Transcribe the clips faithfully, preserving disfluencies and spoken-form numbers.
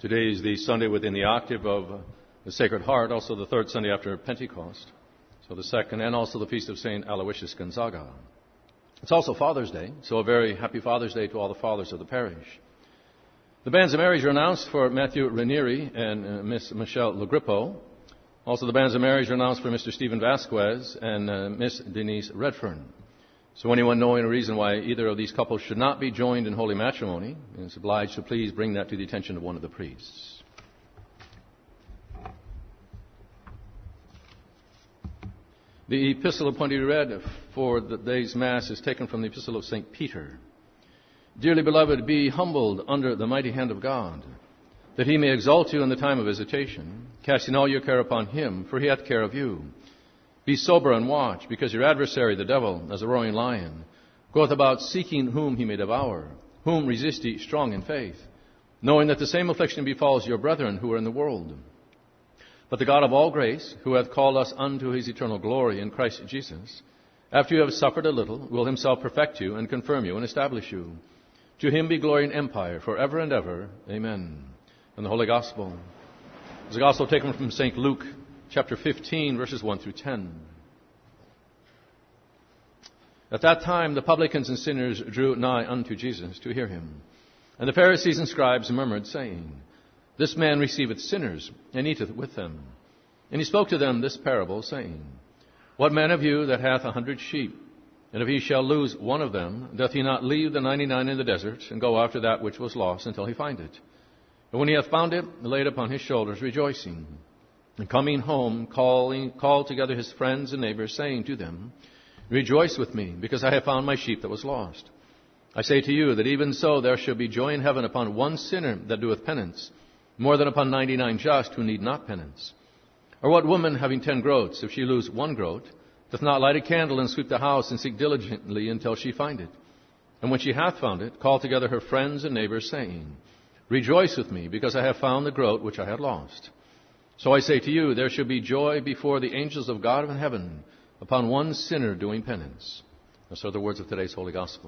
Today is the Sunday within the octave of the Sacred Heart, also the third Sunday after Pentecost, so the second, and also the feast of Saint Aloysius Gonzaga. It's also Father's Day, so a very happy Father's Day to all the fathers of the parish. The banns of marriage are announced for Matthew Ranieri and uh, Miss Michelle Legrippo. Also, the banns of marriage are announced for Mister Stephen Vasquez and uh, Miss Denise Redfern. So anyone knowing a reason why either of these couples should not be joined in holy matrimony is obliged to please bring that to the attention of one of the priests. The epistle appointed to read for the day's Mass is taken from the epistle of Saint Peter. Dearly beloved, be humbled under the mighty hand of God, that he may exalt you in the time of visitation, casting all your care upon him, for he hath care of you. Be sober and watch, because your adversary, the devil, as a roaring lion, goeth about seeking whom he may devour. Whom resist ye strong in faith, knowing that the same affliction befalls your brethren who are in the world. But the God of all grace, who hath called us unto his eternal glory in Christ Jesus, after you have suffered a little, will himself perfect you and confirm you and establish you. To him be glory and empire forever and ever. Amen. And the Holy Gospel is a Gospel taken from Saint Luke, chapter fifteen, verses one through ten. At that time the publicans and sinners drew nigh unto Jesus to hear him. And the Pharisees and scribes murmured, saying, This man receiveth sinners, and eateth with them. And he spoke to them this parable, saying, What man of you that hath a hundred sheep, and if he shall lose one of them, doth he not leave the ninety-nine in the desert, and go after that which was lost until he find it? And when he hath found it, lay it upon his shoulders, rejoicing. And coming home, calling, called together his friends and neighbors, saying to them, Rejoice with me, because I have found my sheep that was lost. I say to you that even so there shall be joy in heaven upon one sinner that doeth penance, more than upon ninety-nine just who need not penance. Or what woman, having ten groats, if she lose one groat, doth not light a candle and sweep the house and seek diligently until she find it? And when she hath found it, call together her friends and neighbors, saying, Rejoice with me, because I have found the groat which I had lost. So I say to you, there shall be joy before the angels of God in heaven upon one sinner doing penance. Those are the words of today's Holy Gospel.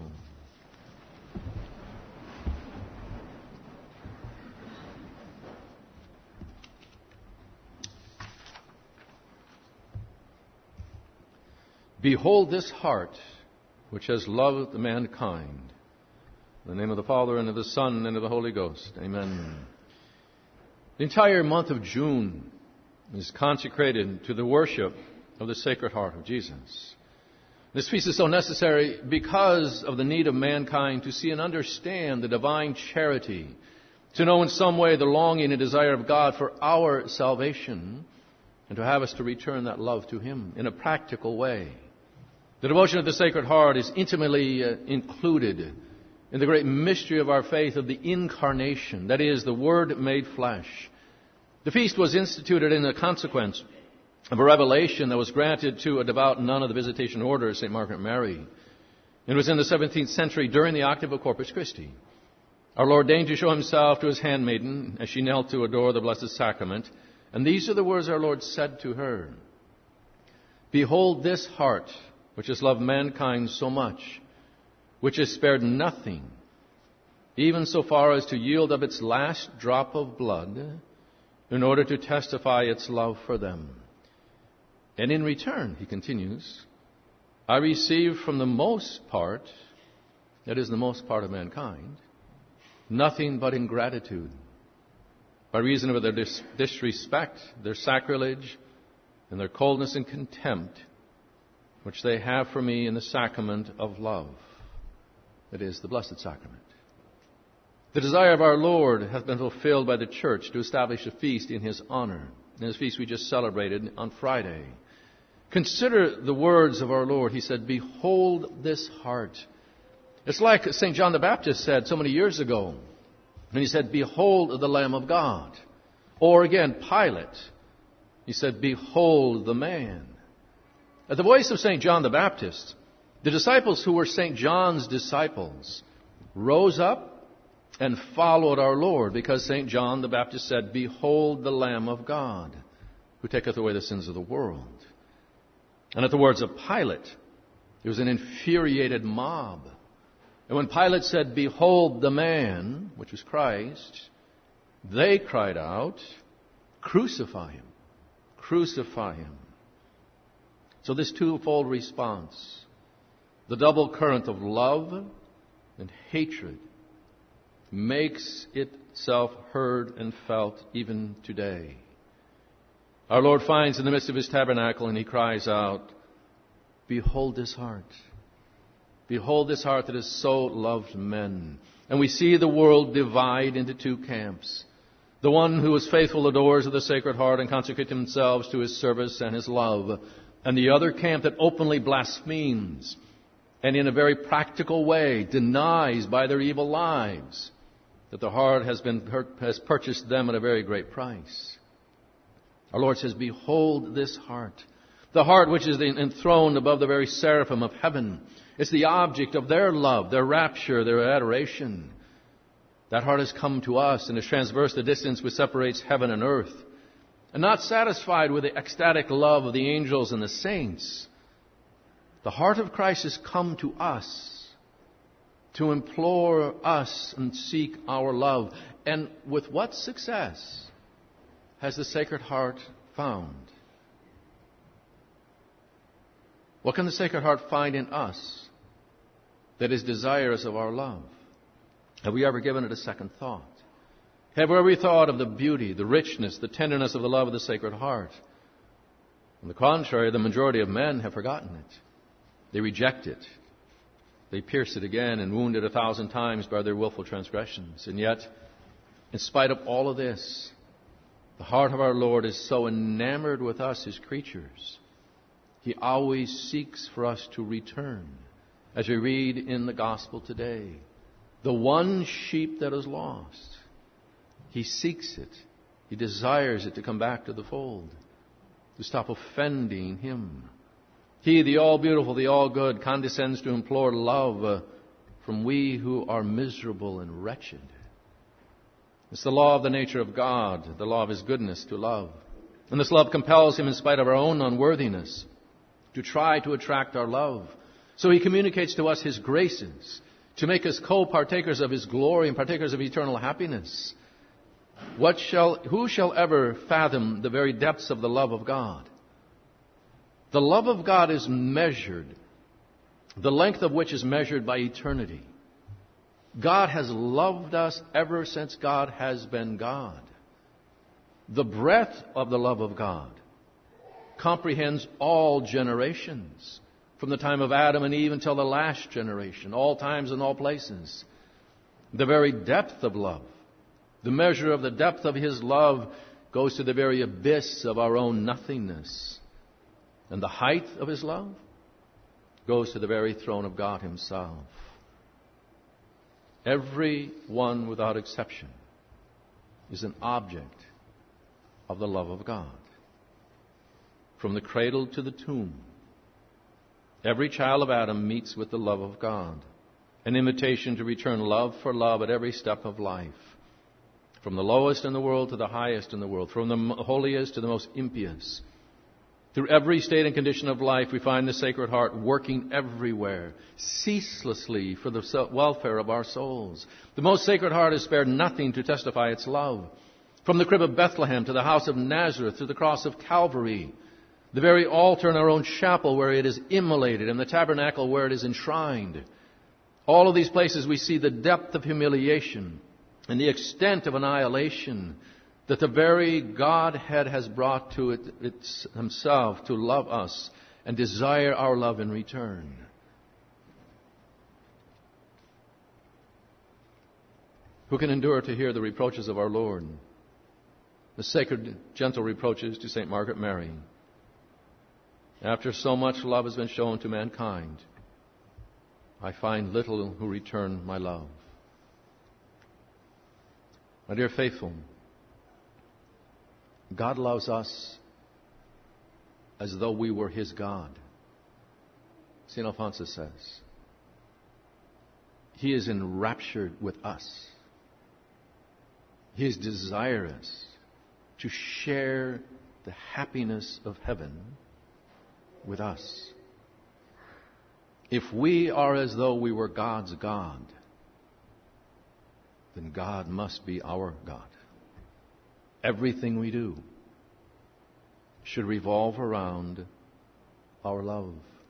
Behold this heart which has loved mankind. In the name of the Father, and of the Son, and of the Holy Ghost. Amen. The entire month of June is consecrated to the worship of the Sacred Heart of Jesus. This feast is so necessary because of the need of mankind to see and understand the divine charity, to know in some way the longing and desire of God for our salvation, and to have us to return that love to him in a practical way. The devotion of the Sacred Heart is intimately uh, included in the great mystery of our faith of the Incarnation, that is, the Word made flesh. The feast was instituted in the consequence of a revelation that was granted to a devout nun of the Visitation Order, Saint Margaret Mary. It was in the seventeenth century during the octave of Corpus Christi. Our Lord deigned to show himself to his handmaiden as she knelt to adore the Blessed Sacrament. And these are the words our Lord said to her. Behold this heart, which has loved mankind so much, which has spared nothing, even so far as to yield up its last drop of blood, in order to testify its love for them. And in return, he continues, I receive from the most part, that is the most part of mankind, nothing but ingratitude, by reason of their dis- disrespect, their sacrilege, and their coldness and contempt, which they have for me in the sacrament of love. That is, the Blessed Sacrament. The desire of our Lord hath been fulfilled by the Church to establish a feast in his honor. In this feast we just celebrated on Friday. Consider the words of our Lord. He said, Behold this heart. It's like Saint John the Baptist said so many years ago. And he said, Behold the Lamb of God. Or again, Pilate. He said, Behold the man. At the voice of Saint John the Baptist, the disciples who were Saint John's disciples rose up and followed our Lord, because Saint John the Baptist said, Behold the Lamb of God, who taketh away the sins of the world. And at the words of Pilate, there was an infuriated mob. And when Pilate said, Behold the man, which was Christ, They cried out, "Crucify him! Crucify him!" So this twofold response, the double current of love and hatred, makes itself heard and felt even today. Our Lord finds in the midst of his tabernacle and he cries out, "Behold this heart. Behold this heart that has so loved men." And we see the world divide into two camps. The one who is faithful to the doors of the Sacred Heart and consecrate themselves to his service and his love. And the other camp that openly blasphemes and in a very practical way denies by their evil lives that the heart has been has purchased them at a very great price. Our Lord says, "Behold this heart." The heart which is enthroned above the very seraphim of heaven. It's the object of their love, their rapture, their adoration. That heart has come to us and has traversed the distance which separates heaven and earth. And not satisfied with the ecstatic love of the angels and the saints, the heart of Christ has come to us to implore us and seek our love. And with what success has the Sacred Heart found? What can the Sacred Heart find in us that is desirous of our love? Have we ever given it a second thought? Have we ever thought of the beauty, the richness, the tenderness of the love of the Sacred Heart? On the contrary, the majority of men have forgotten it. They reject it. They pierce it again and wound it a thousand times by their willful transgressions. And yet, in spite of all of this, the heart of our Lord is so enamored with us, his creatures. He always seeks for us to return. As we read in the Gospel today, the one sheep that is lost, he seeks it. He desires it to come back to the fold, to stop offending him. He, the all-beautiful, the all-good, condescends to implore love uh, from we who are miserable and wretched. It's the law of the nature of God, the law of his goodness to love. And this love compels him, in spite of our own unworthiness, to try to attract our love. So he communicates to us his graces, to make us co-partakers of his glory and partakers of eternal happiness. What shall, who shall ever fathom the very depths of the love of God? The love of God is measured, the length of which is measured by eternity. God has loved us ever since God has been God. The breadth of the love of God comprehends all generations, from the time of Adam and Eve until the last generation, all times and all places. The very depth of love, the measure of the depth of his love, goes to the very abyss of our own nothingness. And the height of his love goes to the very throne of God himself. Every one without exception is an object of the love of God. From the cradle to the tomb, every child of Adam meets with the love of God, an invitation to return love for love at every step of life, from the lowest in the world to the highest in the world, from the holiest to the most impious. Through every state and condition of life, we find the Sacred Heart working everywhere, ceaselessly for the welfare of our souls. The most Sacred Heart has spared nothing to testify its love. From the crib of Bethlehem to the house of Nazareth to the cross of Calvary, the very altar in our own chapel where it is immolated, and the tabernacle where it is enshrined. All of these places we see the depth of humiliation and the extent of annihilation that the very Godhead has brought to it it's himself to love us and desire our love in return. Who can endure to hear the reproaches of our Lord? The sacred, gentle reproaches to Saint Margaret Mary. After so much love has been shown to mankind, I find little who return my love. My dear faithful, God loves us as though we were his God. Saint Alphonsus says, he is enraptured with us. He is desirous to share the happiness of heaven with us. If we are as though we were God's God, then God must be our God. everything we do should revolve around our love.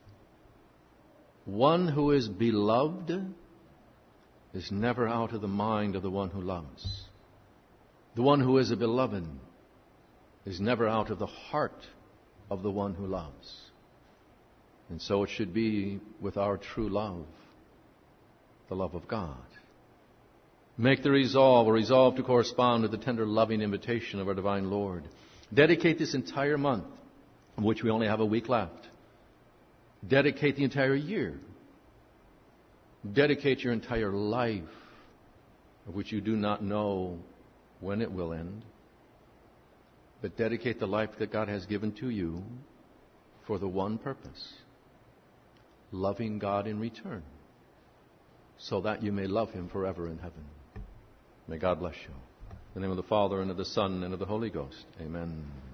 One who is beloved is never out of the mind of the one who loves. The one who is a beloved is never out of the heart of the one who loves. And so it should be with our true love, the love of God. Make the resolve, or resolve to correspond to the tender, loving invitation of our divine Lord. Dedicate this entire month, of which we only have a week left. Dedicate the entire year. Dedicate your entire life, of which you do not know when it will end. But dedicate the life that God has given to you for the one purpose: loving God in return, so that you may love Him forever in heaven. May God bless you. In the name of the Father, and of the Son, and of the Holy Ghost. Amen.